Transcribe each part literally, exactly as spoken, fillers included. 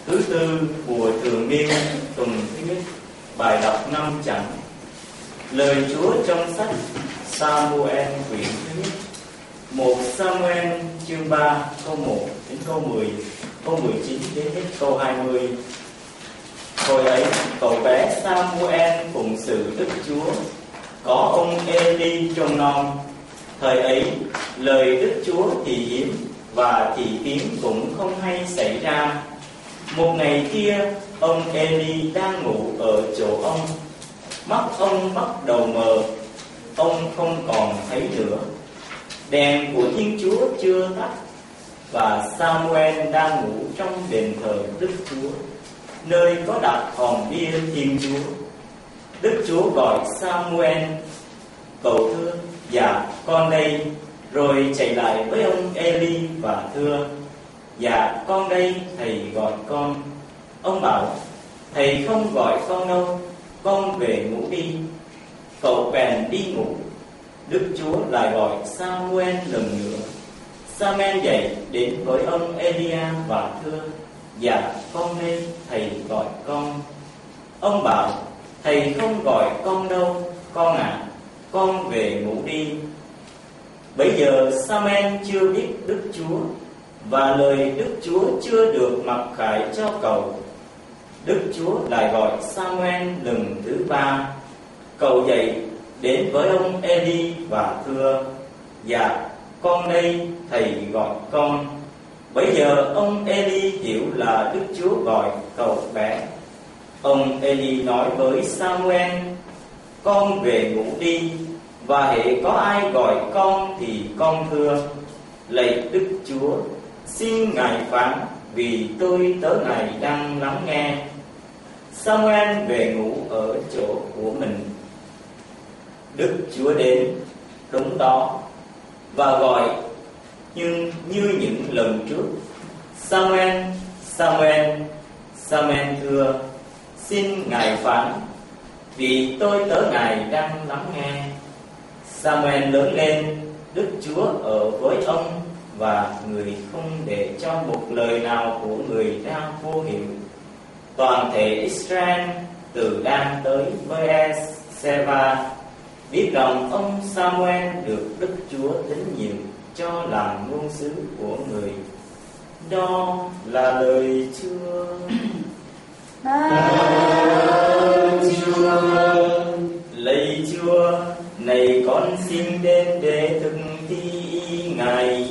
Thứ tư, mùa thường niên, tuần thứ nhất. Bài đọc năm chặng. Lời Chúa trong sách Sa-mu-el quyển thứ nhất. Một Sa-mu-el chương ba câu một đến câu mười, câu mười chín đến hết câu hai mươi. Hồi ấy, cậu bé Sa-mu-el phụng sự Đức Chúa, có ông Ê-li trông nom. Thời ấy, lời Đức Chúa thì hiếm và thì tiếng cũng không hay xảy ra. Một ngày kia, ông Ê-li đang ngủ ở chỗ ông. Mắt ông bắt đầu mờ, ông không còn thấy nữa. Đèn của Thiên Chúa chưa tắt, và Sa-mu-el đang ngủ trong đền thờ Đức Chúa, nơi có đặt hòn bia Thiên Chúa. Đức Chúa gọi Sa-mu-el: "Cậu thưa, dạ con đây." Rồi chạy lại với ông Ê-li và thưa: "Dạ con đây, thầy gọi con." Ông bảo: "Thầy không gọi con đâu, con về ngủ đi." Cậu bèn đi ngủ. Đức Chúa lại gọi Sa-mu-el lần nữa. Sa-mu-el dậy đến với ông Ê-li-a và thưa: "Dạ con đây, thầy gọi con." Ông bảo: "Thầy không gọi con đâu, con ạ, à, con về ngủ đi." Bấy giờ Sa-mu-el chưa biết Đức Chúa, và lời Đức Chúa chưa được mặc khải cho cậu. Đức Chúa lại gọi Sa-mu-el lần thứ ba. Cậu dậy đến với ông Ê-li và thưa: "Dạ con đây, thầy gọi con." Bấy giờ ông Ê-li hiểu là Đức Chúa gọi cậu bé. Ông Ê-li nói với Sa-mu-el: "Con về ngủ đi, và hễ có ai gọi con thì con thưa: Lạy Đức Chúa, xin Ngài phán, vì tôi tớ Ngài đang lắng nghe." Sa-mu-el về ngủ ở chỗ của mình. Đức Chúa đến đúng đó và gọi, nhưng như những lần trước: "Sa-mu-el, Sa-mu-el." Sa-mu-el thưa: "Xin Ngài phán, vì tôi tớ Ngài đang lắng nghe." Sa-mu-el lớn lên, Đức Chúa ở với ông, và người không để cho một lời nào của người ra vô hiệu. Toàn thể Israel từ Dan tới với E-se-va biết rằng ông Sa-mu-el được Đức Chúa tín nhiệm cho làm ngôn sứ của người. Đó là lời Chúa. Lạy Chúa, này con xin đến để thực thi ý Ngài.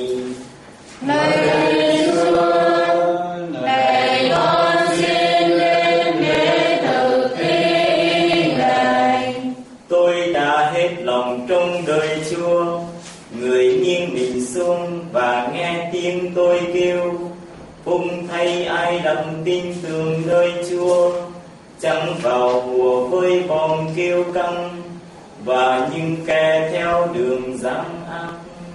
Lạy Chúa, này con xin đến để thực thi ý Ngài. Tôi đã hết lòng trong đời Chúa, người nghiêng mình xuống và nghe tiếng tôi kêu. Phúc thay ai đặt tin tưởng nơi Chúa, chẳng vào hùa với vòng kêu căng và những kẻ theo đường gian ác.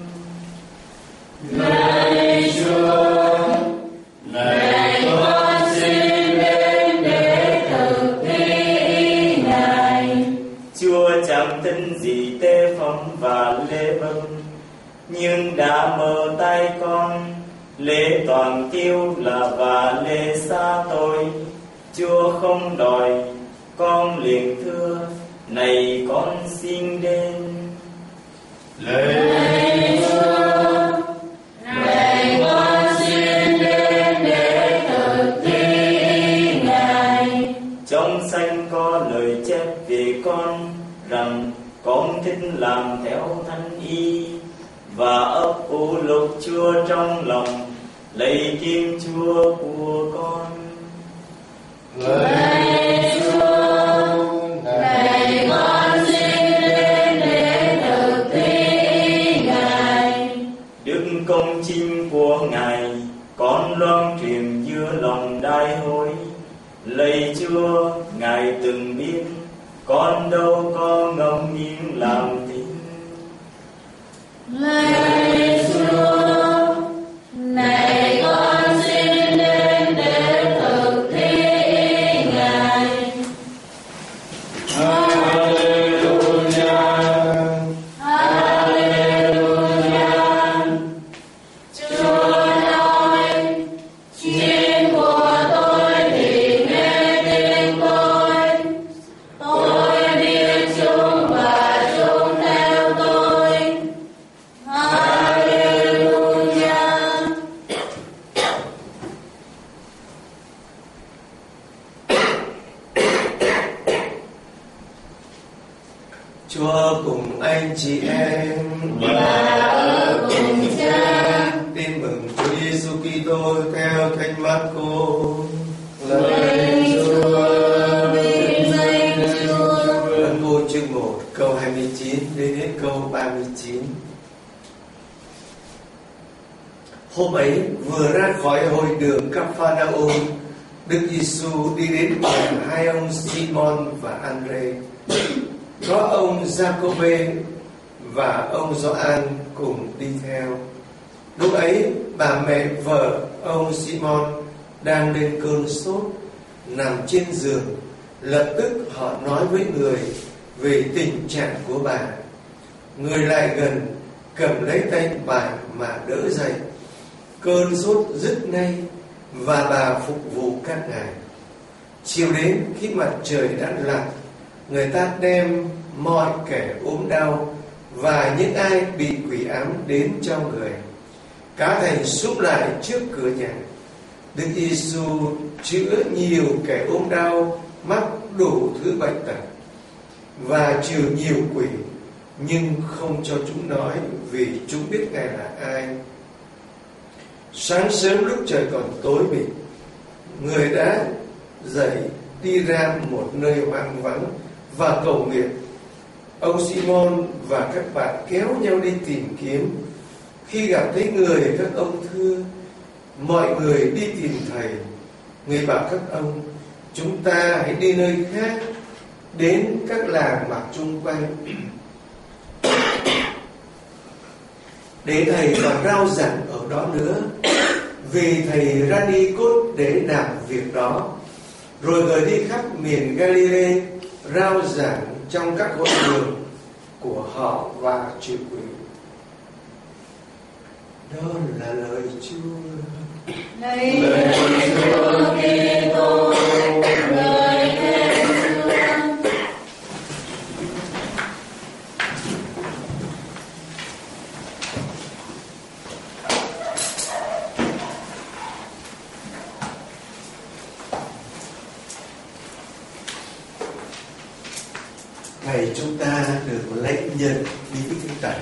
Lạy Chúa, này con xin đến để thực thi ý Ngài. Chúa chẳng tin gì tế phẩm và lễ vật, nhưng đã mở tay con. Lễ toàn tiêu là và lễ xa tôi, Chúa không đòi. Con liền thưa: Này con xin đến. Lạy Chúa, này con xin đến để thực thi ý Ngài. Trong sách có lời chép về con rằng con thích làm theo thánh ý và ấp ủ lục Chúa trong lòng. Lạy Thiên Chúa của con. Lạy Chúa, này con xin đến để thực thi ý Ngài. Đức công chính của Ngài con loan truyền giữa lòng đại hội. Lạy Chúa, Ngài từng biết con đâu có ngẫm nghiêng làm tin. Lạy Chúa, này con xin đến để thực thi ý Ngài. Hallelujah, Hallelujah. Chúa nói: Chiên của tôi Chúa cùng anh chị em và ở cùng Cha. Tin mừng Chúa Giêsu Kitô theo Thánh Mác-cô. Lạy Chúa, vinh danh Chúa. Mác-cô chương một câu hai mươi chín đến hết câu ba mươi chín. Hôm ấy vừa ra khỏi hội đường Ca-pha-đa-um, Đức Giêsu đi đến nhà hai ông Simon và Andre. Có ông Giacôbê và ông Gioan cùng đi theo. Lúc ấy bà mẹ vợ ông Simon đang lên cơn sốt, nằm trên giường. Lập tức họ nói với người về tình trạng của bà. Người lại gần, cầm lấy tay bà mà đỡ dậy. Cơn sốt dứt ngay và bà phục vụ các ngài. Chiều đến khi mặt trời đã lặn, người ta đem mọi kẻ ốm đau và những ai bị quỷ ám đến cho người. Cả thành súp lại trước cửa nhà. Đức Giêsu chữa nhiều kẻ ốm đau, mắc đủ thứ bệnh tật và trừ nhiều quỷ, nhưng không cho chúng nói, vì chúng biết Ngài là ai. Sáng sớm lúc trời còn tối mịt, người đã dậy đi ra một nơi hoang vắng và cầu nguyện. Ông Simon và các bạn kéo nhau đi tìm kiếm. Khi gặp thấy người, các ông thưa: mọi người đi tìm thầy. Người bảo các ông: chúng ta hãy đi nơi khác, đến các làng mạc chung quanh, để thầy còn rao giảng ở đó nữa, vì thầy ra đi cốt để làm việc đó. Rồi người đi khắp miền Galilee, rao giảng trong các hội đường của họ và trừ quỷ. Đó là lời Chúa. Lạy Chúa Kitô, lời khen Chúa. Ngày chúng ta được lãnh nhận đi với Thánh Tẩy.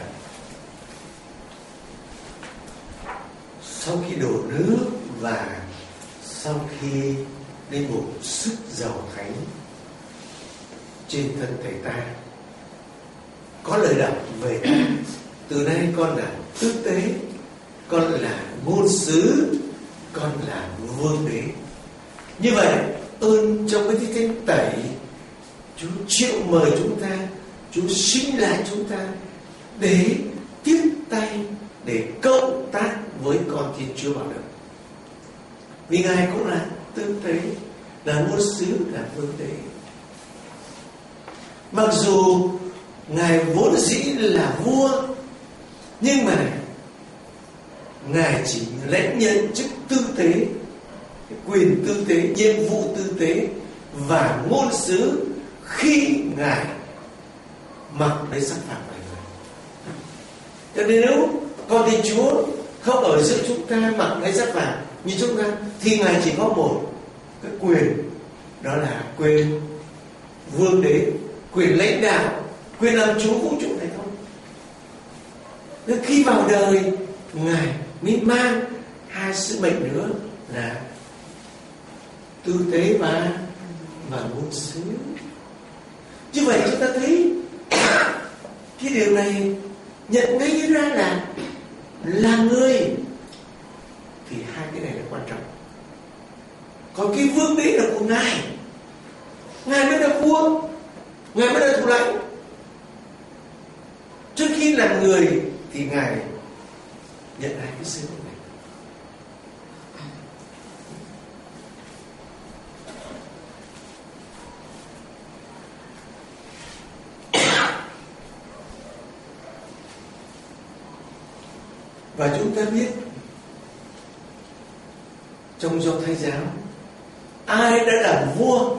Sau khi đổ nước và sau khi đi một sức dầu thánh trên thân thể ta, có lời đọc về ta: từ nay con là tước tế, con là ngôn sứ, con là vương đế. Như vậy, ơn trong cái Thánh Tẩy, Chúa chịu mời chúng ta, Chúa sinh lại chúng ta để tiếp tay, để cộng tác với con Thiên Chúa vào đời. Vì Ngài cũng là tương tế, là ngôn sứ, là vương đế. Mặc dù Ngài vốn dĩ là vua, nhưng mà Ngài chỉ lãnh nhận chức tư tế, quyền tư tế, nhiệm vụ tư tế và ngôn sứ khi Ngài mặc lấy sắc phạm loài người. Cho nên nếu con Thiên Chúa không ở giữa chúng ta mặc lấy sắc phạm như chúng ta, thì Ngài chỉ có một cái quyền, đó là quyền vương đế, quyền lãnh đạo, quyền làm chủ vũ trụ này thôi. Nên khi vào đời, Ngài mới mang hai sứ mệnh nữa là tư tế và và ngôn sứ. Như vậy chúng ta thấy cái điều này nhận ngay ra là là người, thì hai cái này là quan trọng. Còn cái vương đế là của Ngài, Ngài mới là vua, Ngài mới là thủ lãnh. Trước khi làm người thì Ngài nhận hai cái sứ mệnh này. Và chúng ta biết trong Do Thái giáo, ai đã làm vua,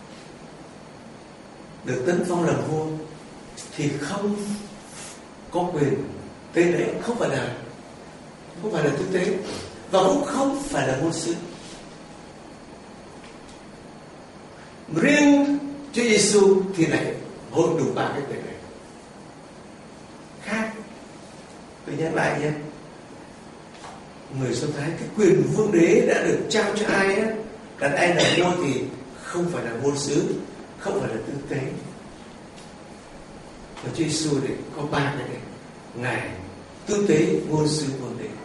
được tấn phong làm vua, thì không có quyền tế lễ, không phải là không phải là tư tế, và cũng không phải là ngôn sứ. Riêng Chúa Giêsu thì lại hội đủ ba cái quyền này. Tôi nhắc lại nhé, người Do Thái cái quyền vương đế đã được trao cho ai á, đặt ai là vua thì không phải là ngôn sứ, không phải là tư tế. Và Chúa Giêsu để có ba cái này: Ngài tư tế, ngôn sứ, vương đế.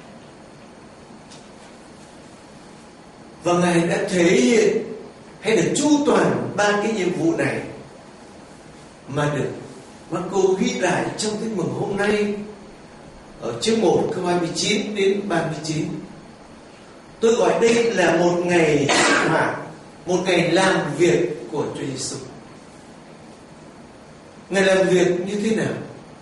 Và Ngài đã thể hiện hay là chu toàn ba cái nhiệm vụ này mà được Marco ghi lại trong Tin Mừng hôm nay ở chương một câu hai mươi chín đến ba mươi chín. Tôi gọi đây là một ngày sinh hoạt, một ngày làm việc của Chúa Giêsu. Ngài làm việc như thế nào?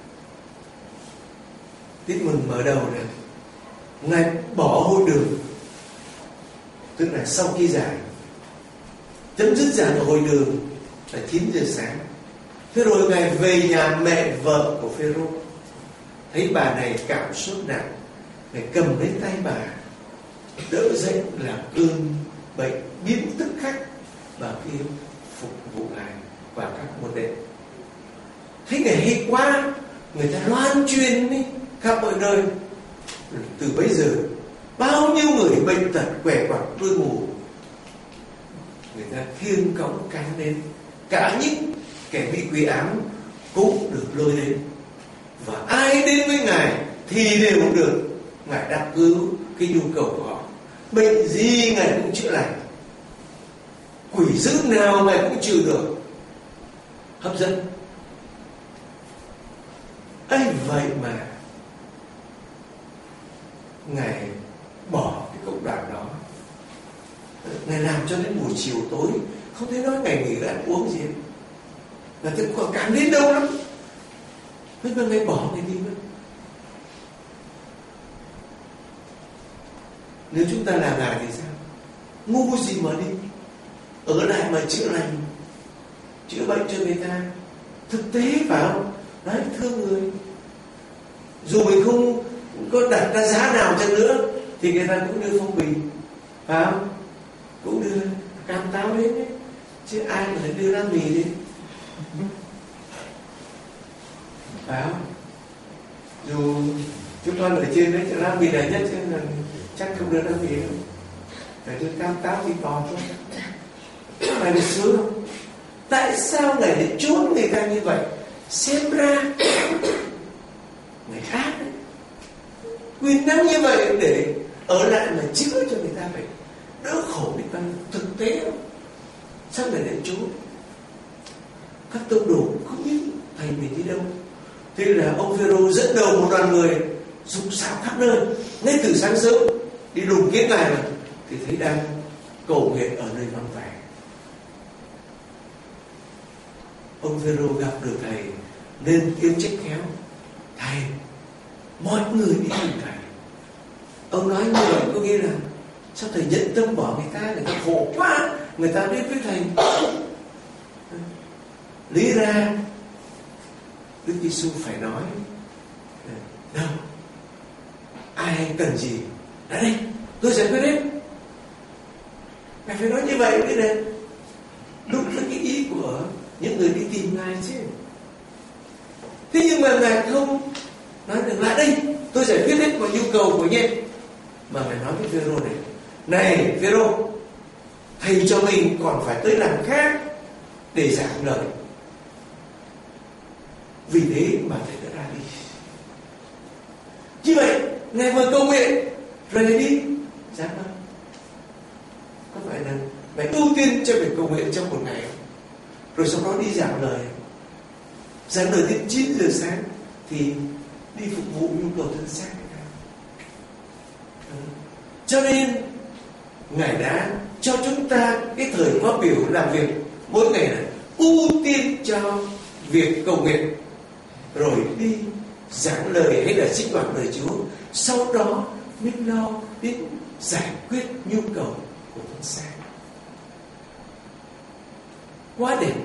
Tin Mừng mở đầu này, Ngài bỏ hội đường, tức là sau khi giảng, chấm dứt giảng ở hội đường là chín giờ sáng. Thế rồi Ngài về nhà mẹ vợ của Phêrô, thấy bà này cảm xúc nặng, Ngài cầm lấy tay bà, đỡ dậy làm cơn bệnh biến tức khắc, và kia phục vụ Ngài và các môn đệ. Thấy Ngài hay quá, người ta loan truyền đi khắp mọi nơi. Từ bấy giờ bao nhiêu người bệnh tật, què quặt, đuôi mù, người ta khiêng cõng cáng đến. Cả những kẻ bị quỷ ám cũng được lôi đến, và ai đến với Ngài thì đều được Ngài đáp ứng cái nhu cầu của họ. Bệnh gì Ngài cũng chữa lành, quỷ dữ nào Ngài cũng trừ được. Hấp dẫn. ấy vậy mà Ngài bỏ cái cộng đoàn đó, Ngài làm cho đến buổi chiều tối không thấy nói Ngài nghỉ ăn uống gì. Và tôi còn cảm đến đâu lắm, nhưng mà Ngài bỏ Ngài đi mất. Nếu chúng ta là Ngài thì sao? Ngu gì mà đi ở lại mà chữa lành, chữa bệnh cho người ta. Thực tế phải không? Đấy, thương người. Dù mình không có đặt ra giá nào chăng nữa thì người ta cũng đưa phong bì, phải không? Cũng đưa cam táo đến đấy, chứ ai mà lại đưa lá mì đến, phải không? Dù chúng con ở trên đấy lá mì là nhất, chứ là chắc không đưa lá mì đâu, phải đưa cam táo thịt bò thôi. Phải được sướng không? Tại sao Ngài lại trốn người ta như vậy? Xem ra Ngài ác đấy, quyền năng như vậy để ở lại mà chữa cho người ta vậy, đỡ khổ đi bao nhiêu. Thực tế không? Sao Ngài lại trốn? Các tông đồ không biết thầy mình đi đâu. Thế là ông Phêrô dẫn đầu một đoàn người rục rạo khắp nơi, ngay từ sáng sớm đi đùng kiếm Ngài mà thì thấy đang cầu nguyện ở nơi vắng vẻ. Ông Phêrô gặp được thầy nên tiếng trách khéo: thầy, mọi người đi tìm thầy. Ông nói như vậy có nghĩa là sao thầy nhận tâm bỏ người ta, người ta khổ quá, người ta đến với thầy. Lý ra Đức Giêsu phải nói: đâu, ai cần gì, ra đây, tôi giải quyết hết. Ngài phải nói như vậy mới được, đúng với cái ý của những người đi tìm Ngài chứ. Thế nhưng mà Ngài không nói được lại đây, tôi giải quyết hết mọi nhu cầu của nhé. Mà Ngài nói với Phêrô này: này Phêrô, thầy cho mình còn phải tới làng khác để giảng lời. Vì thế mà thầy đã ra đi. Như vậy Ngài vừa cầu nguyện rồi Ngài đi giảng lời. Có phải là Ngài ưu tiên cho việc cầu nguyện trong một ngày không? Rồi sau đó đi giảng lời. Giảng lời đến chín giờ sáng thì đi phục vụ nhu cầu thân xác người ta. Ừ. Cho nên Ngài đã cho chúng ta cái thời khóa biểu làm việc mỗi ngày là ưu tiên cho việc cầu nguyện, rồi đi giảng lời hay là sinh hoạt lời Chúa, sau đó mới lo đến giải quyết nhu cầu của thân xác. Quá đẹp.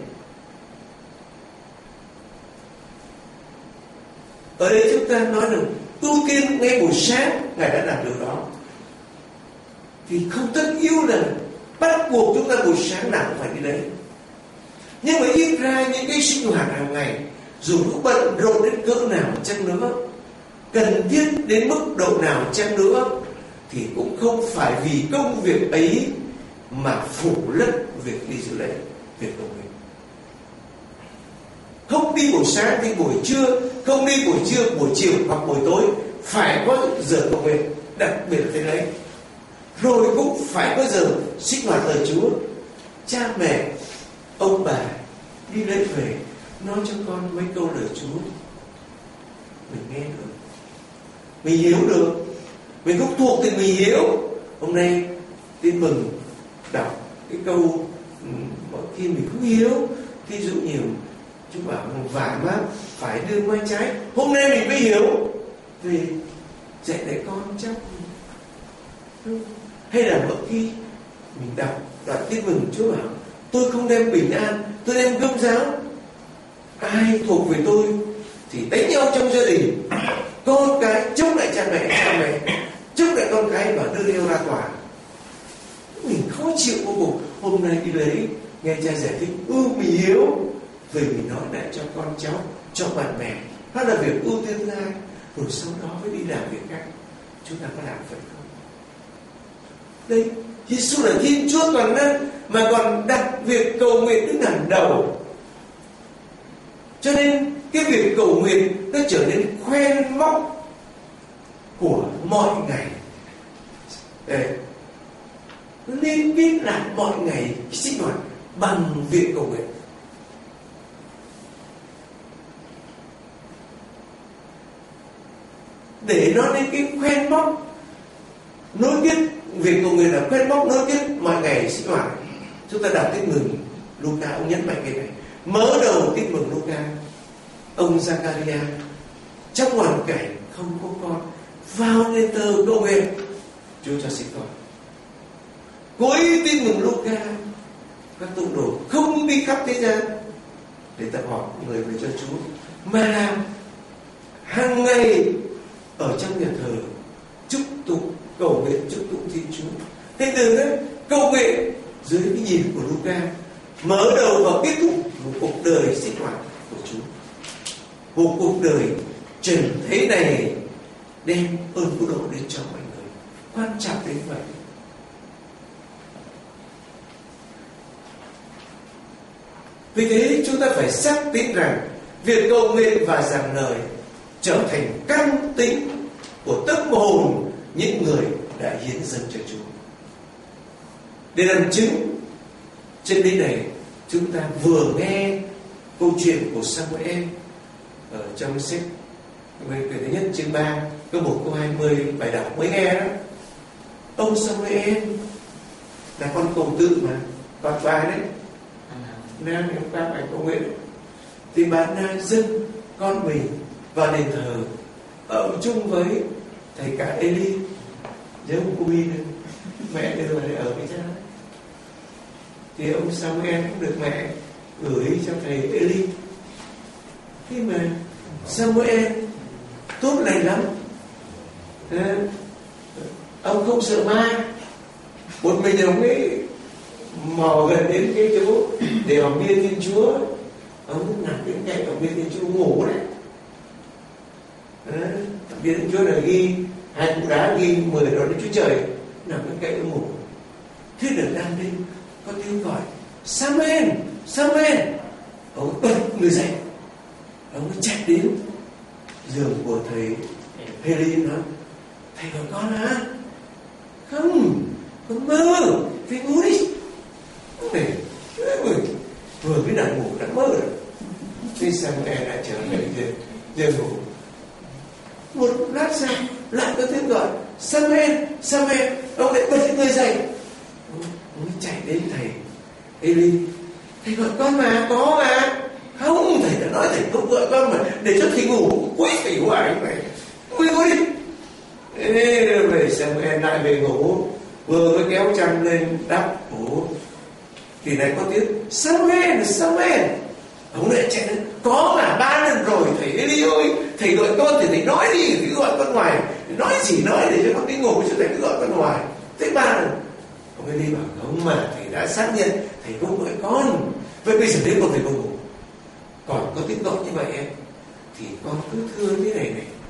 Ở đây chúng ta nói rằng ưu tiên ngay buổi sáng Ngài đã làm điều đó, thì không tất yếu là bắt buộc chúng ta buổi sáng nào cũng phải đi đấy. Nhưng mà ít ra những cái sinh hoạt hàng ngày, dù có bận rộn đến cỡ nào chăng nữa, cần thiết đến mức độ nào chăng nữa thì cũng không phải vì công việc ấy mà phủ lấp việc đi dự lễ, việc cầu nguyện. Không đi buổi sáng thì buổi trưa, không đi buổi trưa, buổi chiều hoặc buổi tối, phải có giờ cầu nguyện, đặc biệt là thế đấy. Rồi cũng phải có giờ sinh hoạt lời Chúa. Cha mẹ, ông bà đi lễ về nói cho con mấy câu lời Chúa, mình nghe được, mình hiểu được, mình không thuộc thì mình hiểu. Hôm nay tin mừng đọc cái câu mỗi khi mình không hiểu, ví dụ nhiều chú bảo vả mát phải đưa mai trái, hôm nay mình mới hiểu vì dạy để con chắc. Hay là mỗi khi mình đọc đoạn tin mừng Chúa bảo tôi không đem bình an, tôi đem gươm giáo. Ai thuộc về tôi thì đánh nhau trong gia đình, con cái chống lại cha mẹ, cha mẹ chống lại con cái và đưa nhau ra tòa. Mình khó chịu vô cùng. Hôm nay đi lấy nghe cha giải thích, ừ mình hiểu, vì mình nói lại cho con cháu, cho bạn bè, đó là việc ưu tiên thứ hai, rồi sau đó mới đi làm việc khác. Chúng ta có làm phải không? Đây, Giêsu là Thiên Chúa toàn năng mà còn đặt việc cầu nguyện đứng hàng đầu. Cho nên cái việc cầu nguyện nó trở nên khoen móc của mọi ngày. Đây, nó nên biết lại mọi ngày sinh hoạt bằng việc cầu nguyện. Để nó nên cái khoen móc nối tiếp, việc cầu nguyện là khoen móc nối tiếp mọi ngày sinh hoạt. Chúng ta đọc tin mừng Luca, ông nhấn mạnh cái này. Mở đầu tin mừng Luca, ông Zakaria trong hoàn cảnh không có con vào đền thờ cầu nguyện Chúa cho sinh con. Cuối tin mừng Luca, các tông đồ không đi khắp thế gian để tập hợp người về cho Chúa, mà làm hàng ngày ở trong nhà thờ chúc tụng cầu nguyện, chúc tụng Thiên Chúa. Thế từ đấy cầu nguyện dưới cái nhìn của Luca, mở đầu và kết thúc một cuộc đời sinh hoạt của Chúa, một cuộc đời trần thế này đem ơn của độ đến cho mọi người. Quan trọng đến vậy. Vì thế chúng ta phải xác tín rằng việc cầu nguyện và giảng lời trở thành căn tính của tâm hồn những người đã hiến dâng cho Chúa. Để làm chứng chân lý này, chúng ta vừa nghe câu chuyện của Samuel ở trong sách quyển thứ nhất chương ba câu một câu hai mươi bài đọc mới nghe đó. Ông Samuel là con cầu tự mà, con bà đấy, Nam ông ta phải cầu nguyện, thì bà Nam dâng con mình vào đền thờ ở chung với thầy cả Eli, giống cô Bi này, mẹ đưa vào để ở với cha đấy. Thì ông Samuel cũng được mẹ gửi cho thầy Eli. Thế mà Samuel tốt lành lắm, à, ông không sợ ma, một mình ông ấy mò gần đến cái chỗ để học viên Thiên Chúa, ông nằm bên cạnh học viên Thiên Chúa ngủ đấy. À, học viên Thiên Chúa là ghi hai cục đá ghi mười đó đến Chúa Trời, nằm bên cạnh ông ngủ. Thế được đang đêm có tiếng gọi Samuel, Samuel, ông bật người dậy, ông chạy đến giường của thầy Heli nói: thầy gọi con hả? Không, con mơ, thầy ngủ đi. Này, vừa mới đặt ngủ đã mơ rồi. Thế Samuel lại trở về giường, giường ngủ. Một lát sau lại có tiếng gọi Samuel, Samuel, ông lại bật người dậy. Ông chạy đến thầy Eli: thầy gọi con mà, có mà. Không, thầy đã nói thầy không gọi con mà, để cho thầy ngủ, quấy thầy hoài này. Ngủ đi. Ê, về Samuel lại về ngủ, vừa mới kéo chăn lên đắp ngủ thì này có tiếng Samuel, Samuel. Ông lại chạy lên: có mà, ba lần rồi thầy Eli ơi, thầy gọi con thì thầy nói đi, thầy gọi con ngoài, nói gì nói để cho con đi ngủ, chứ thầy cứ gọi con ngoài. Thế ba lần. Ông Eli bảo: không mà, thầy đã xác nhận thầy không gọi con, vậy bây giờ đến con thầy không ngủ, còn có tiếng gọi như vậy em thì con cứ thưa thế này này: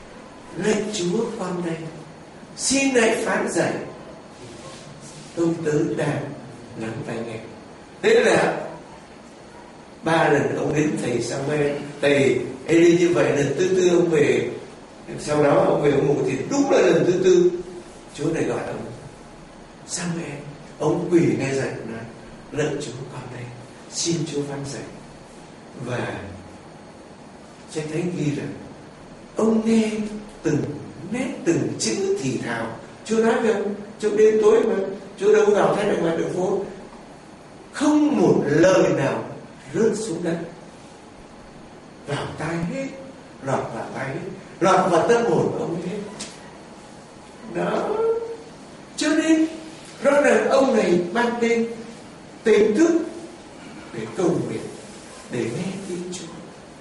lạy Chúa con đây, xin hãy phán dạy, tôi tớ đang lắng tai nghe. Thế là ba lần ông đến thầy Samuel, thầy Eli như vậy, lần thứ tư ông về, sau đó ông về ông ngủ, thì đúng là lần thứ tư Chúa này gọi ông Samuel. Ông quỳ ngay dậy nói: lạy Chúa con đây, xin Chúa phán dạy. Và Sách Thánh ghi rằng ông nghe từng nét từng chữ thì thào. Chúa nói với ông trong đêm tối mà Chúa đâu gào thét ở ngoài đường phố, không một lời nào rớt xuống đất, vào tai hết, lọt vào tai hết, lọt vào tâm hồn của ông hết. Đó, cho nên rõ ràng ông này ban đêm tỉnh thức để cầu nguyện, để nghe tiếng Chúa.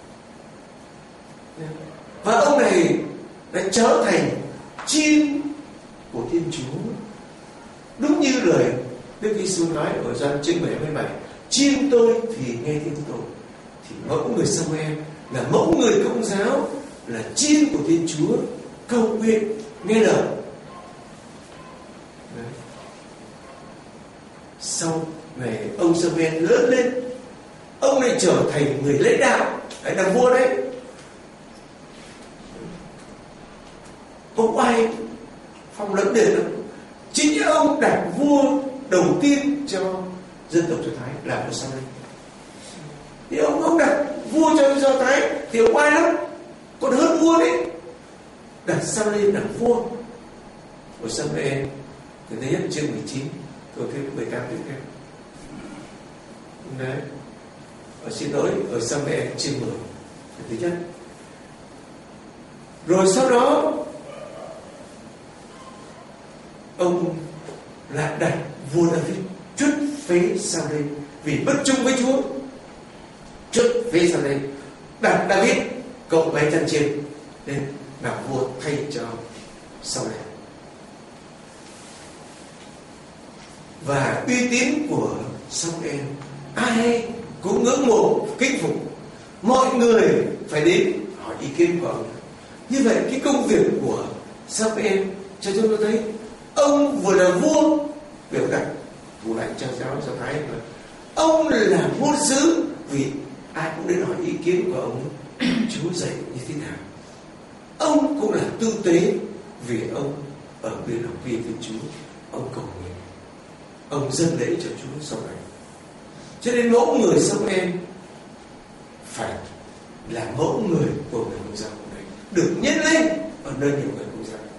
Và ông này đã trở thành chiên của Thiên Chúa. Đúng như lời Đức Giêsu nói ở Gioan chương bảy mươi bảy: chiên tôi thì nghe tiếng tôi. Thì mẫu người Samuel là mẫu người Công giáo, là chiên của Thiên Chúa, cầu nguyện nghe lời. Đấy. Sau này ông Samuel lớn lên, ông này trở thành người lãnh đạo, đấy là vua đấy. Không ai phong lẫm đền đâu. Chính ông đặt vua đầu tiên cho dân tộc Do Thái là vua Sa-lê. Thì ông ông đặt vua cho Do Thái thì ông ai lắm, còn hơn vua đấy. Đặt Sa-lê làm vua của Sa-lê. Thì thứ nhất chương mười chín, câu thứ mười tám tiếp theo. Đấy. Ở xin lỗi, ở Sa-lê chương mười thứ nhất. Rồi sau đó ông lại đặt vua David truất phế Sa-lê vì bất trung với Chúa. Truất phế Sa-lê, đặt David cộng với chân chiên nên làm vua thay cho Sa-lê. Và uy tín của Sa-lê ai cũng ngưỡng mộ kính phục, mọi người phải đến hỏi ý kiến của ông. Như vậy cái công việc của Sa-lê cho chúng tôi thấy ông vừa là vua, biểu đặt thủ lãnh cho giáo Do Thái, mà ông là vua sứ vì ai cũng đến hỏi ý kiến của ông Chúa dạy như thế nào. Ông cũng là tư tế vì ông ở bên học viên với Chúa, ông cầu nguyện, ông dâng lễ cho Chúa sau này. Cho nên mẫu người Samuel phải là mẫu người của người Công giáo này, được nhân lên ở nơi nhiều người Công giáo.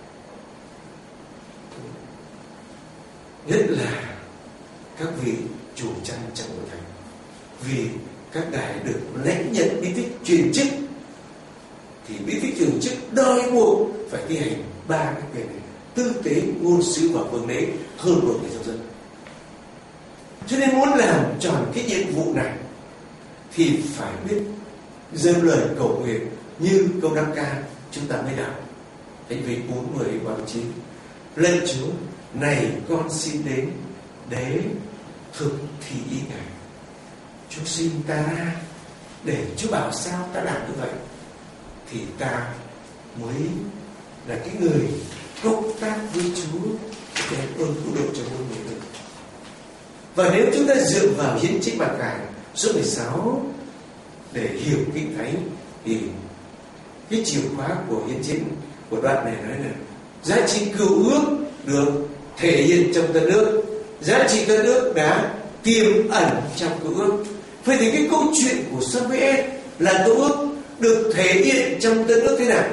Nhất là các vị chủ chăn trong hội thánh, vì các ngài được lãnh nhận bí tích truyền chức, thì bí tích truyền chức đòi buộc phải thi hành ba cái quyền này: tư tế, ngôn sứ và vương lễ, hơn một người giáo dân. Cho nên muốn làm tròn cái nhiệm vụ này thì phải biết dâng lời cầu nguyện như câu đăng ca chúng ta mới đọc. Thánh vị bốn mươi quán chín: lạy Chúa, này con xin đến để thực thi ý Ngài. Chúa xin ta để Chúa bảo sao ta làm như vậy, thì ta mới là cái người cộng tác với Chúa để ơn cứu độ cho muôn người nữa. Và nếu chúng ta dựa vào hiến trích Mặc Khải số mười sáu để hiểu Kinh Thánh, thì cái chìa khóa của hiến trích của đoạn này nói là giá trị cựu ước được thể hiện trong Tân Ước, giá trị Tân Ước đã tiềm ẩn trong Cựu Ước. Vậy thì cái câu chuyện của Samuel là Cựu Ước được thể hiện trong Tân Ước thế nào?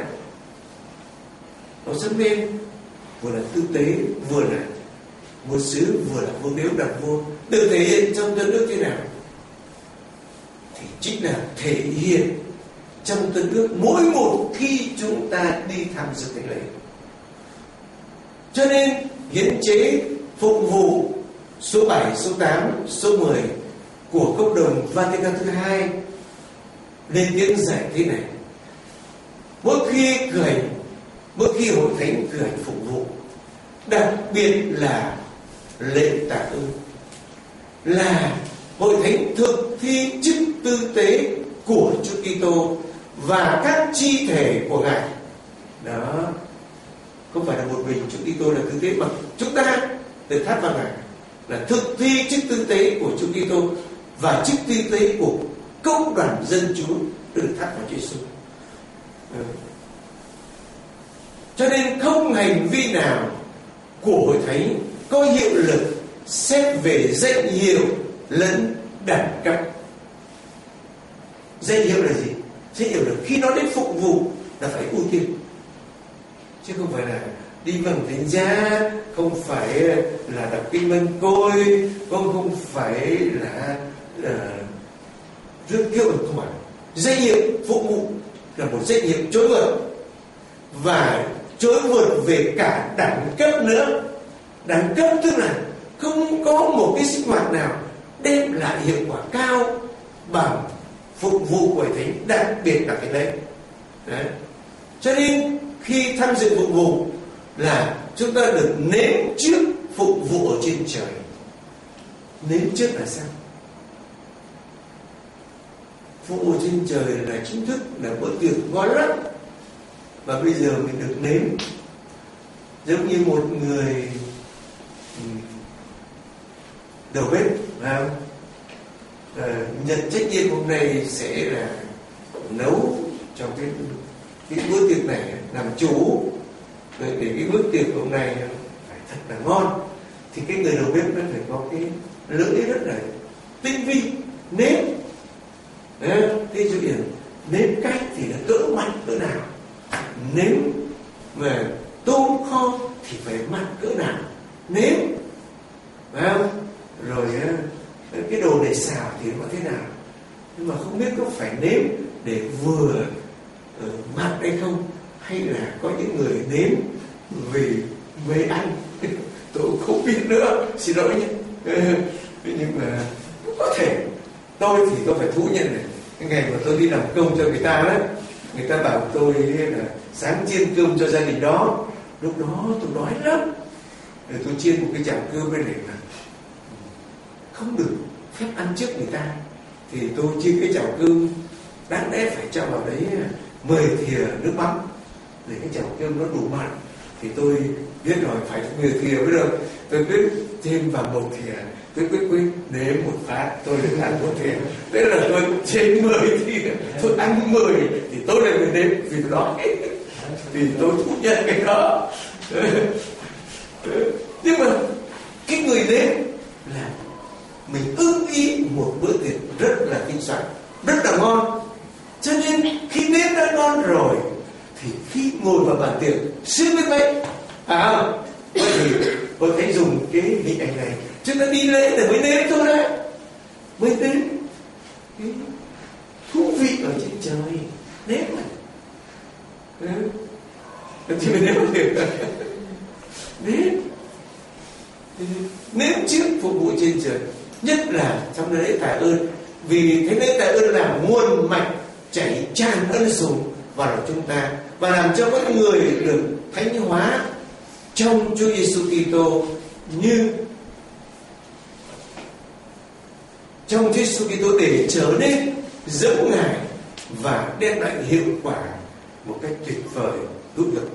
Nó Samuel vừa là tư tế, vừa là vua sứ, vừa là vương nếu đặt vua, được thể hiện trong Tân Ước thế nào? Thì chính là thể hiện trong Tân Ước mỗi một khi chúng ta đi tham dự thánh lễ. Cho nên hiến chế phục vụ số bảy, số tám, số mười của cộng đồng Vatican thứ hai lên tiếng giải thế này: mỗi khi cử hành, mỗi khi hội thánh cử hành phục vụ, đặc biệt là lễ tạ ơn, là hội thánh thực thi chức tư tế của Chúa Kitô và các chi thể của Ngài Đó, không phải là một mình Chúa Kitô là tư tế, mà chúng ta được thắt vào Ngài là thực thi chức tư tế của Chúa Kitô và chức tư tế của công đoàn dân Chúa được thắt vào Chúa Giêsu. Ừ. Cho nên không hành vi nào của hội thánh có hiệu lực xét về danh hiệu lẫn đẳng cấp. Danh hiệu là gì? Danh hiệu là khi nó đến phục vụ là phải ưu tiên, chứ không phải là đi bằng thánh giá, không phải là đọc kinh văn côi, không không phải là rước kiệu được, không phải. Danh hiệu phục vụ là một danh hiệu trỗi vượt, và trỗi vượt về cả đẳng cấp nữa. Đẳng cấp tức là không có một cái sinh hoạt nào đem lại hiệu quả cao bằng phục vụ của thánh, đặc biệt là cái đấy. Đấy. Cho nên khi tham dự phục vụ là chúng ta được nếm trước phục vụ ở trên trời. Nếm trước là sao? Phục vụ trên trời là chính thức, là bữa tiệc ngon lắm, và bây giờ mình được nếm. Giống như một người đầu bếp, phải không? À, nhận trách nhiệm hôm nay sẽ là nấu trong cái cái bữa tiệc này, làm chủ để cái bữa tiệc hôm nay phải thật là ngon, thì cái người đầu bếp nó phải có cái lưỡi rất là tinh vi, nếm. Thế dụ như nếm cách thì là cỡ mặn cỡ nào, nếm mà tôm kho thì phải mặn cỡ nào, nếm, phải không? Rồi cái đồ để xào thì nó thế nào, nhưng mà không biết có phải nếm để vừa uh, mặn hay không, hay là có những người nếm vì mê ăn. Tôi không biết nữa, xin lỗi nhé. Nhưng mà có thể tôi thì tôi phải thú nhận này, cái ngày mà tôi đi làm công cho người ta đấy, người ta bảo tôi là sáng chiên cơm cho gia đình đó, lúc đó tôi đói lắm, rồi tôi chiên một cái chảo cơm bên này mà không được phép ăn trước người ta, thì tôi chiên cái chảo cơm đáng lẽ phải cho vào đấy mười thìa nước mắm để cái chảo cơm nó đủ mặn, thì tôi biết rồi phải mười thìa mới được, tôi quyết thêm vào một thìa, tôi quyết quyết nếm một phát tôi được ăn một thìa, thế là tôi trên mười thìa tôi ăn mười thì tôi lại phải nếm vì đó thì tôi thú nhận cái đó. Nhưng mà cái người nếm là mình ưng ý một bữa tiệc rất là tinh soạn, rất là ngon, cho nên khi nếm đã ngon rồi thì khi ngồi vào bàn tiệc sướng biết mấy, à bởi vì tôi thấy dùng cái hình ảnh này, chúng ta đi lễ để mới nếm thôi đấy, mới nếm cái thú vị ở trên trời, nếm mà thì mình nếm được nếm nếm trước phục vụ trên trời, nhất là trong lễ tạ ơn, vì thế lễ tạ ơn là nguồn mạch chảy tràn ân sủng vào chúng ta và làm cho mỗi người được thánh hóa trong Chúa Giêsu Kitô, như trong Chúa Giêsu Kitô để trở nên giống Ngài và đem lại hiệu quả một cách tuyệt vời hữu lực.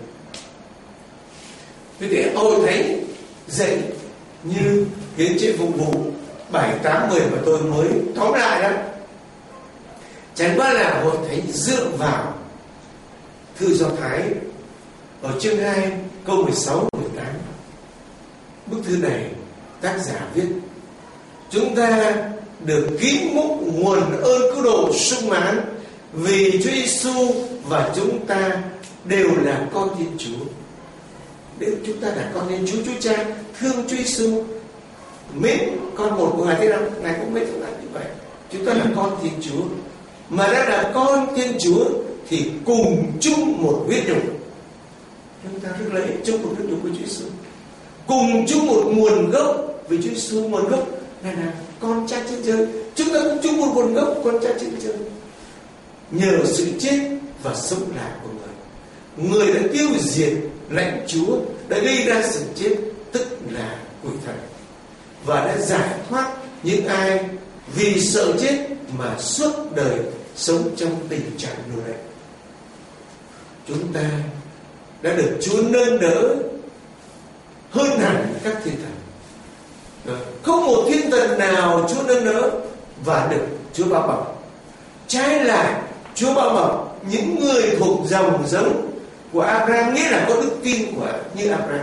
Vì thế Hội Thánh dạy như hiến chế phục vụ bảy, tám, mười mà tôi mới tóm lại đó, chẳng qua là Hội Thánh dựa vào thư Do Thái ở chương hai câu mười sáu, mười tám. Bức thư này tác giả viết: chúng ta được kín múc nguồn ơn cứu độ sung mãn vì Chúa Giêsu và chúng ta đều là con Thiên Chúa. Nếu chúng ta là con Thiên Chúa, Chúa Cha thương Chúa Giêsu, mến con một của Ngài thế nào, Ngài cũng mến chúng ta như vậy. Chúng ta là con Thiên Chúa, mà đã là con Thiên Chúa thì cùng chung một huyết nhục. Chúng ta rước lấy chung một huyết nhục của Chúa Giêsu, cùng chung một nguồn gốc với Chúa Giêsu. Nguồn gốc là là con Cha trên trời. Chúng ta cũng chung một nguồn gốc con Cha trên trời. Nhờ sự chết và sống lại của Người, Người đã tiêu diệt lãnh chúa, đã gây ra sự chết, tức là quỷ thần, và đã giải thoát những ai vì sợ chết mà suốt đời sống trong tình trạng nô lệ. Chúng ta đã được Chúa nâng đỡ hơn hẳn các thiên thần. Không một thiên thần nào Chúa nâng đỡ và được Chúa bao bọc. Trái lại, Chúa bao bọc những người thuộc dòng giống của Abraham, nghĩa là có đức tin của như Abraham.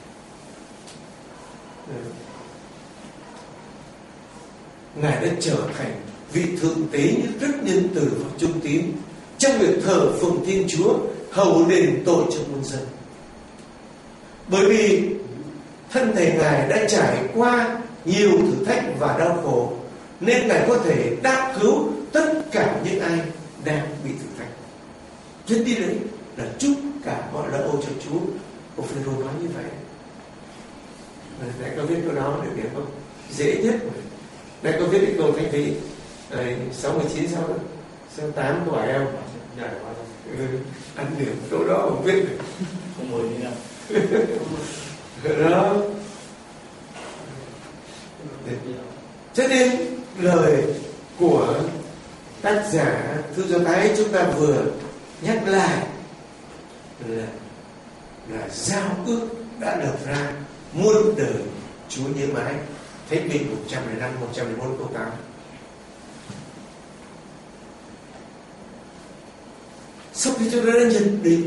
Ngài đã trở thành vị thượng tế rất nhân từ và trung tín trong việc thờ phượng Thiên Chúa, hầu đền tội cho muôn dân. Bởi vì thân thể Ngài đã trải qua nhiều thử thách và đau khổ, nên Ngài có thể đáp cứu tất cả những ai đang bị thử thách. Chân đi đấy là chúc cả mọi lo âu cho Chúa. Ông Phêrô nói như vậy. Đại có viết câu đó được hiểu không? Dễ nhất. Đại có viết cái câu Thánh Thị sáu mươi chín sao đó, sao tám của em ừ, ăn điểm câu đó không viết được. Không mười đi nào. Đó. Cho nên lời của tác giả Thư Do Thái chúng ta vừa nhắc lại là là giao ước đã lập ra muôn đời Chúa nhớ mãi. Thánh Kinh một trăm lẻ năm, một trăm lẻ bốn câu tám. Sau khi chúng ta đã nhận định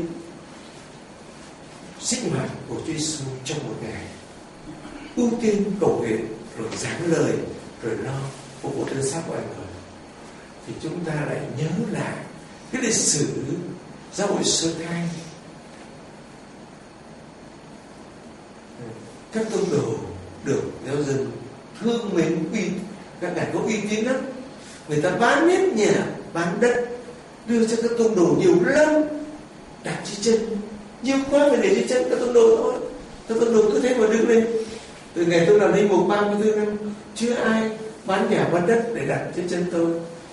sinh hoạt của Chúa Giêsu trong một ngày, ưu tiên cầu nguyện, rồi giảng lời, rồi lo phục vụ tân xác của anh người, thì chúng ta lại nhớ lại cái lịch sử giáo hội sơ khai. Các tông đồ được giáo dân thương mến uy, các ngài có uy tín lắm. Người ta bán hết nhà, bán đất, đưa cho các tông đồ nhiều lắm, đặt dưới chân nhiều quá, phải để dưới chân các tông đồ thôi. Các tông đồ cứ thế mà đứng lên. Từ ngày tôi làm linh mục ba mươi tư năm, chưa ai bán nhà bán đất để đặt dưới chân tôi.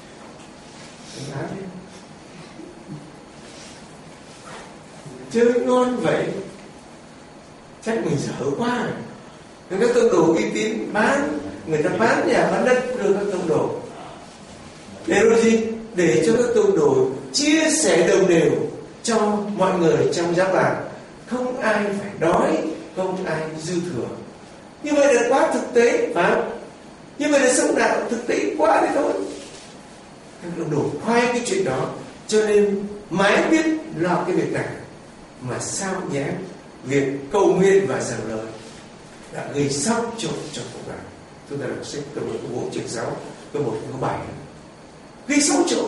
Chơi ngon vậy, chắc mình dở quá. Nên các tông đồ uy tín bán, người ta bán nhà bán đất đưa các tông đồ. Để rồi gì? Để cho các tông đồ chia sẻ đồng đều cho mọi người trong giáo đoàn, không ai phải đói, không ai dư thừa. Như vậy là quá thực tế, phải không? Như vậy là sống đạo thực tế quá đấy thôi. Các tông đồ khoai cái chuyện đó, cho nên mãi biết lo cái việc này, mà sao nhé việc cầu nguyện và giảng lời đã gây sốc cho cho cộng đoàn. Chúng ta đọc sách cộng đoàn của Bộ Trưởng Giáo câu một câu bảy, gây sốc trộn.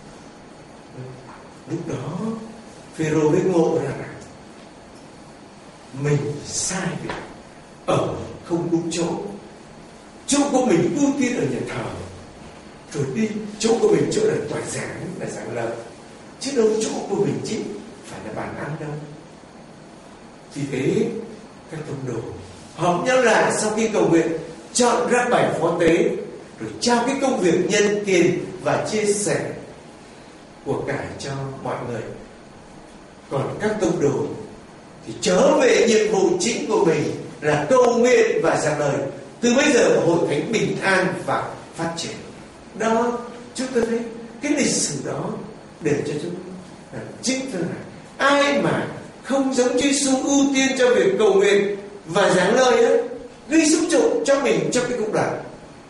Lúc đó Phêrô mới ngộ ra rằng mình sai việc, ở không đúng chỗ. Chỗ của mình ưu tiên ở nhà thờ, rồi đi chỗ của mình chỗ là tòa giảng, là giảng lời, chứ đâu chỗ của mình chính phải là bàn ăn đâu. Vì thế các tông đồ họp nhau lại sau khi cầu nguyện, chọn ra bảy phó tế, rồi trao cái công việc nhân tiền và chia sẻ của cải cho mọi người. Còn các tông đồ thì trở về nhiệm vụ chính của mình là cầu nguyện và giảng lời. Từ bây giờ hội thánh bình an và phát triển. Đó, chúng ta thấy cái lịch sử đó để cho chúng ta chính là ai mà không giống Chúa Giêsu ưu tiên cho việc cầu nguyện và giảng lời ấy, gây xúc trộn cho mình trong cái công đoàn.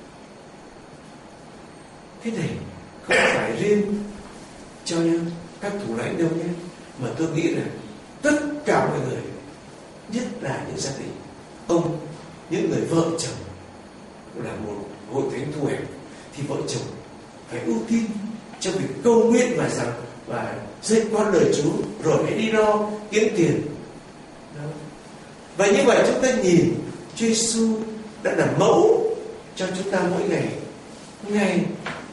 Thế này không phải riêng cho các thủ lãnh đâu nhé, mà tôi nghĩ là tất cả mọi người, nhất là những gia đình, ông, những người vợ chồng là một hội thánh thu hẹp, thì vợ chồng phải ưu tiên cho việc cầu nguyện và giảng và dạy con lời Chúa, rồi hãy đi lo kiếm tiền. Đó. Và như vậy chúng ta nhìn Chúa Giêsu đã làm mẫu cho chúng ta mỗi ngày. Ngài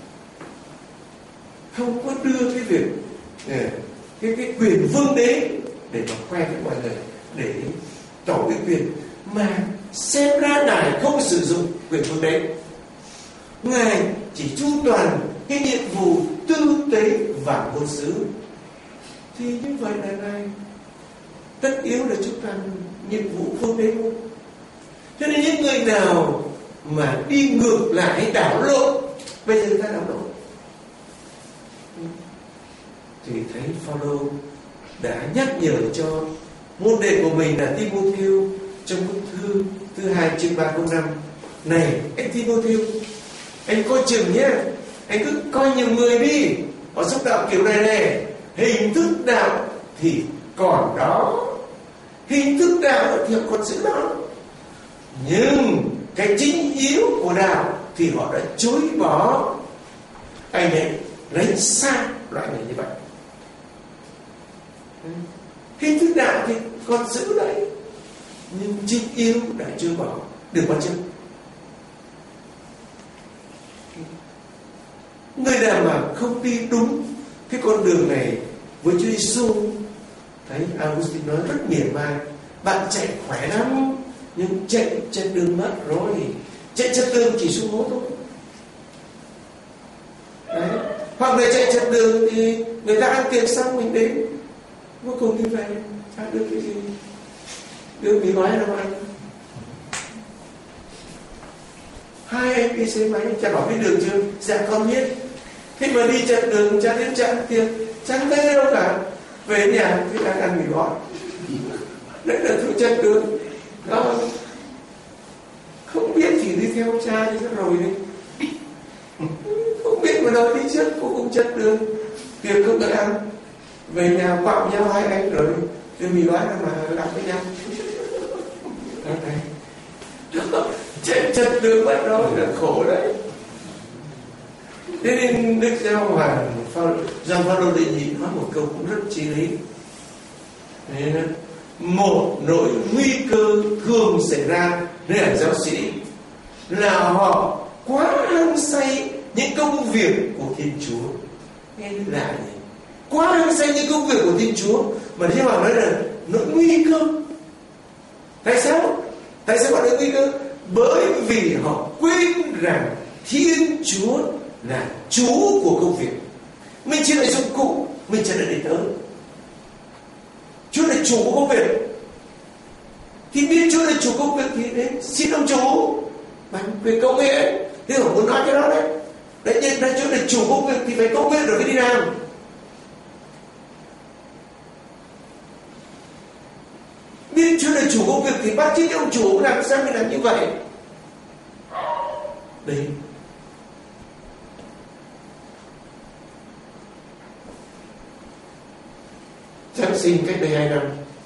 không có đưa cái việc cái cái quyền vương đế để mà khoe với mọi người, để tỏ cái quyền, mà xem ra Ngài không sử dụng quyền vương đế. Ngài chỉ chu toàn cái nhiệm vụ tư tế và ngôn sứ. Thì như vậy là Ngài tất yếu là chúng ta nhiệm vụ vương đế luôn. Cho nên những người nào mà đi ngược lại, đảo lộn, bây giờ người ta đảo lộn, thì thấy Phaolô đã nhắc nhở cho Môn đệ của mình là Timotheo trong bức thư thứ hai chương ba câu năm. Này anh Timotheo, anh coi chừng nhé, anh cứ coi nhiều người đi, họ xúc đạo kiểu này này, hình thức đạo thì còn đó, hình thức đạo thì họ còn giữ đó, nhưng cái chính yếu của đạo thì họ đã chối bỏ. Anh ấy lấy xa loại người như vậy. Hình thức đạo thì còn giữ đấy, nhưng chính yếu đã chối bỏ. Đừng quan chấp. Người nào mà không đi đúng cái con đường này với Chúa Giêsu, thấy Augustine nói rất mỉa mai, bạn chạy khỏe lắm nhưng chạy trên đường mất rồi, chạy trên đường chỉ xuống hố thôi. Đấy. Hoặc là chạy trên đường thì người ta ăn tiền xong mình đến, cuối cùng như vậy ta đưa cái gì, đưa mì gói đâu ăn. Hai anh đi xe máy, cha bảo biết đường chưa? Dạ con biết. Thế mà đi chặn đường, cha đến chặn tiền, chẳng thấy đâu cả. Về nhà thì đang ăn mì gói. Đấy là thứ chặn đường. Đó. Không biết thì đi theo cha đi rồi đi. Không biết mà đâu đi trước, cô cũng chặn đường. Tiền không được ăn. Về nhà quạo nhau hai anh rồi đưa mì gói mà làm với nhau. Đó. Chạy chật đường bắt đó là khổ đấy. Thế nên Đức Giáo Hoàng Gioan Phaolô đệ nhị nói một câu cũng rất chí lý. Nên một nỗi nguy cơ thường xảy ra nơi là giáo sĩ là họ quá hăng say những công việc của Thiên Chúa. Nghe như lạ nhỉ? Quá hăng say những công việc của Thiên Chúa mà Thiên Hoàng nói là nỗi nguy cơ. Tại sao? Tại sao gọi là nguy cơ? Bởi vì họ quên rằng Thiên Chúa là Chúa của công việc. Mình chỉ là dụng cụ, mình chỉ là để tớ. Chúa là chủ của công việc. Thì biết Chúa là chủ công việc thì đến xin ông chủ bằng quyền công nghệ. Thế họ muốn nói cái đó đấy. Đấy nhận ra Chúa là chủ công việc thì phải công việc rồi mới đi làm. Biết Chúa là chủ công việc thì bắt chước ông chủ làm sao mình làm như vậy. Đấy. Giáng sinh cách đây hai năm,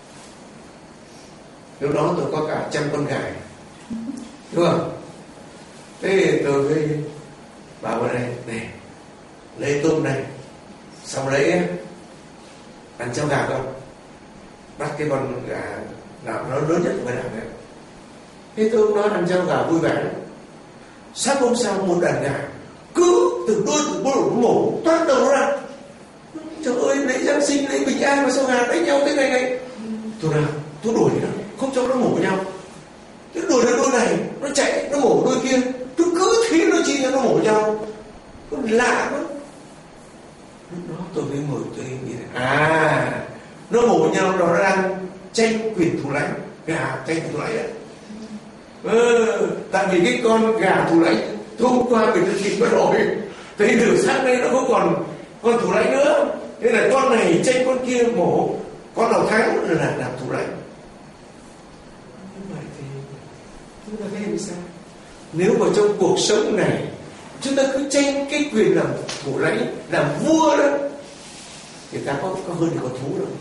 lúc đó tôi có cả trăm con gà, đúng không? Thế tôi mới bảo vào đây, này, lấy tôm này, xong lấy ăn cháo gà không? Bắt cái con gà nào nó lớn nhất của cái đàn này. Thế tôi cũng nói ăn cháo gà vui vẻ lắm. Sáng hôm sau một đàn gà cứ từ đôi từ bố mổ toát đầu ra. Trời ơi, lấy Giáng sinh, lấy bình an mà sao gà đánh nhau thế này này. Tôi nào, tôi đuổi nó, không cho nó mổ nhau. Tôi đuổi nó đôi này, nó chạy, nó mổ đôi kia. Tôi cứ thế nó chi cho nó mổ nhau. Nó lạ quá. Lúc đó tôi mới ngồi tôi nghĩ là, à, nó mổ nhau, nó đang tranh quyền thủ lãnh. Gà tranh thủ lãnh đấy. Ừ, tại vì cái con gà thủ lãnh hôm qua mình đã thịt mất rồi. Thế nửa sáng nay nó không còn con thủ lãnh nữa. Thế là con này tranh con kia mổ, con nào thắng là làm thủ lãnh. Như vậy thì chúng ta thấy làm sao? Nếu mà trong cuộc sống này chúng ta cứ tranh cái quyền làm thủ lãnh, làm vua đó, thì ta có, có hơn thì con thú đâu.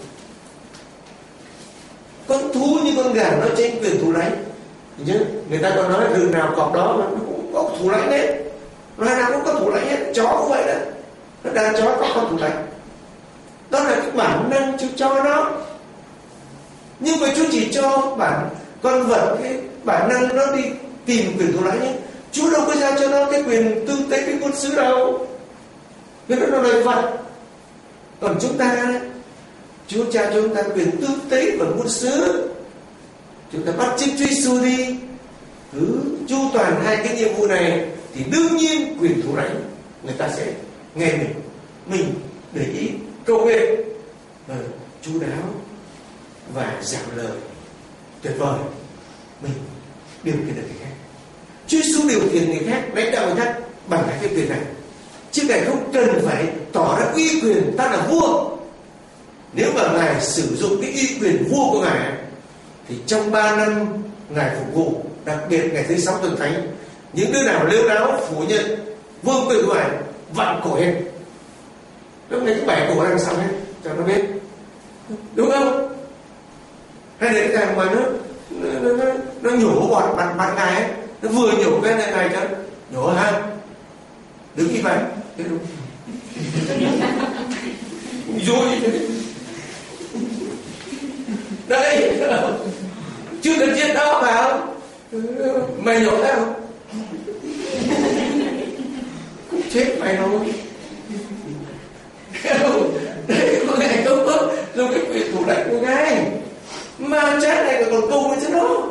Con thú như con gà nó tranh quyền thủ lãnh. Chứ người ta còn nói rừng nào cọp đó mà nó cũng có thủ lãnh đấy, loài nào cũng có thủ lãnh hết. Chó cũng vậy đó, nó đàn chó có con thủ lãnh. Đó là cái bản năng Chúa cho nó. Nhưng mà Chúa chỉ cho bản con vật cái bản năng nó đi tìm quyền thủ lãnh ấy. Chúa đâu có giao cho nó cái quyền tư tế với quân sứ đâu. Vì nó là loài vật. Còn chúng ta, Chúa trao cho chúng ta quyền tư tế và quân sứ. Chúng ta bắt chước Chúa Giêsu đi, cứ chu toàn hai cái nhiệm vụ này thì đương nhiên quyền thủ lãnh người ta sẽ nghe mình, mình để ý cầu nguyện chú đáo và giảng lời tuyệt vời, mình điều khiển được người khác. Chúa Giêsu điều khiển người khác, lãnh đạo người khác bằng cái quyền này, chứ này không cần phải tỏ ra uy quyền ta là vua. nếu mà Ngài sử dụng cái uy quyền vua của Ngài thì trong ba năm Ngài phục vụ, đặc biệt ngày thứ sáu tuần thánh, những đứa nào lêu láo phủ nhận vương quyền của Ngài vặn cổ hết. Lúc này cứ bẻ cổ đang xong hết cho nó biết, đúng không? Hay là cái thằng mà nó nó, nó, nó nhổ bọt bắn bắn Ngài ấy, nó vừa nhổ cái này Ngài cho nhổ ha, đứng như vậy thế đúng rồi đấy, chưa được chết đâu phải không? Mày nhổ thấy không? Chết mày thôi. Đấy, có ngày không có dùng cái quyền thủ lệnh của Ngài mà chết này còn cầu với cho nó.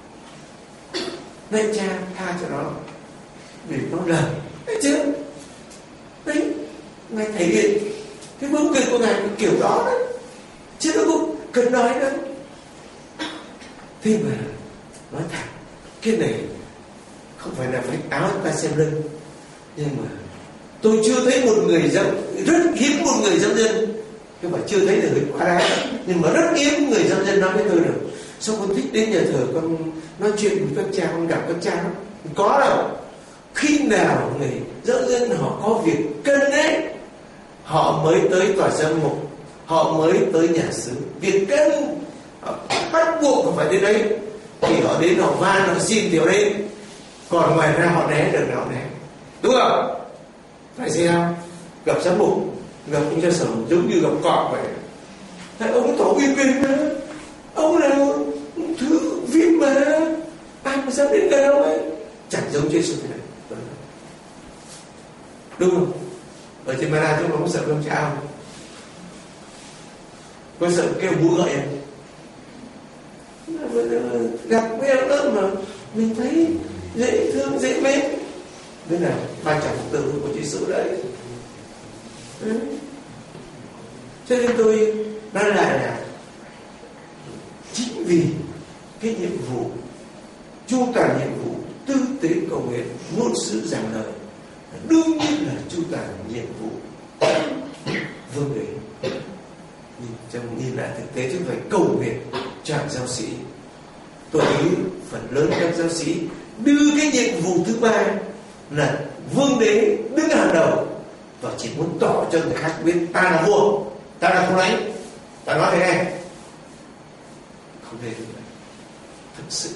Nên cha tha cho nó vì nó lầm, thấy chưa? Đấy, Ngài thể hiện cái vương quyền của Ngài cái kiểu đó đấy, chứ nó không cần nói đâu. Thế mà nói thật, cái này không phải là vách áo ta xem lưng, nhưng mà tôi chưa thấy một người giáo, rất hiếm một người giáo dân, nhưng mà chưa thấy được quá đáng, nhưng mà rất hiếm người giáo dân nói với tôi được: sao con thích đến nhà thờ, con nói chuyện với các cha, con gặp các cha lắm. Không có đâu. Khi nào người giáo dân họ có việc cân đấy, họ mới tới tòa giám mục, họ mới tới nhà xứ. Việc cân họ bắt buộc họ phải đến đấy, thì họ đến họ van họ xin thì họ đến, còn ngoài ra họ né được nào né, đúng không? Phải xem gặp giám mục, gặp ông cha sở giống như gặp cọp vậy. Tại ông tỏ uy quyền mà, ông là thứ viên mà, ai mà dám đến gần ông ấy, chẳng giống Chúa Giêsu thế này, đúng không? Ở trên Mara chúng nó không sợ ông cha ông, có sợ kêu búa gọi em. Gặp với em đó mà mình thấy dễ thương dễ mến, đây là vai trò phục tử của Chúa Giêsu đấy. Ừ. Cho nên tôi nói lại là chính vì cái nhiệm vụ chu toàn, nhiệm vụ tư tế cầu nguyện, ngôn sứ giảng lời, đương nhiên là chu toàn nhiệm vụ vương đế. Nhìn trong nhìn lại thực tế chúng phải cầu nguyện cho giáo sĩ. Tôi nghĩ phần lớn các giáo sĩ đưa cái nhiệm vụ thứ ba là vương đế đứng hàng đầu và chỉ muốn tỏ cho người khác biết ta là vua, ta là thống lãnh, ta nói thế này. Không nên như vậy, thật sự.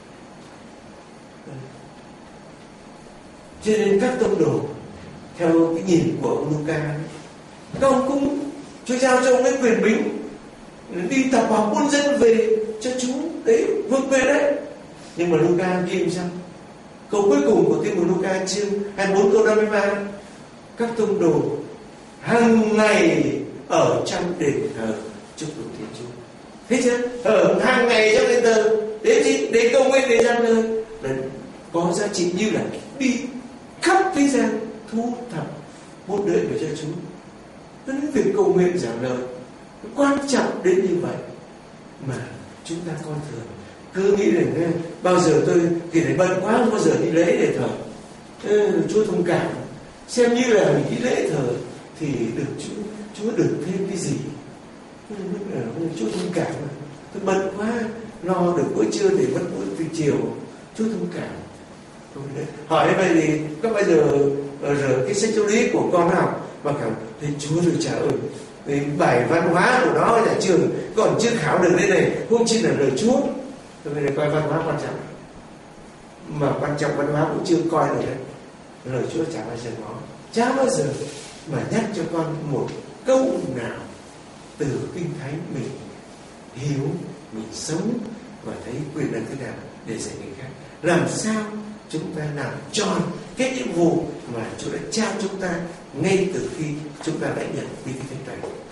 Cho nên các tông đồ theo cái nhìn của ông Luca, các ông cũng Chúa giao cho ông ấy quyền bính đi tập học quân dân về cho Chúa đấy, vương quyền đấy. Nhưng mà Luca ghi sao? Câu cuối cùng của Tin mừng Luca chương hai mươi bốn câu năm mươi ba: các tông đồ hàng ngày ở trong đền thờ chúc tụng Thiên Chúa. Thấy chưa? Ở hàng ngày trong đền thờ để gì? Để cầu nguyện, để gian lời, có giá trị như là đi khắp thế gian thu thập một đời của cho Chúa. Nên việc cầu nguyện giảng lời quan trọng đến như vậy mà chúng ta coi thường, cứ nghĩ rằng bao giờ tôi thì để bận quá không bao giờ đi lễ để thờ. Ừ, Chúa thông cảm, xem như là mình đi lễ thờ thì được Chúa Chúa được thêm cái gì. Ừ, Chúa thông cảm, tôi bận quá lo được bữa trưa để mất bữa từ chiều, Chúa thông cảm. Hỏi như vậy thì có bao giờ ở cái sách giáo lý của con học mà cảm thấy Chúa rồi trả ơn, thì bài văn hóa của nó ở nhà trường còn chưa khảo được đây này, không chỉ là lời Chúa. Tôi bây giờ coi văn hóa quan trọng, mà quan trọng văn hóa cũng chưa coi được đấy. Lời Chúa chả bao giờ nói, chả bao giờ mà nhắc cho con một câu nào từ Kinh Thánh mình hiểu, mình sống và thấy quyền năng thế nào để dạy người khác. Làm sao chúng ta làm tròn cái nhiệm vụ mà Chúa đã trao chúng ta ngay từ khi chúng ta đã nhận bí thánh Thánh.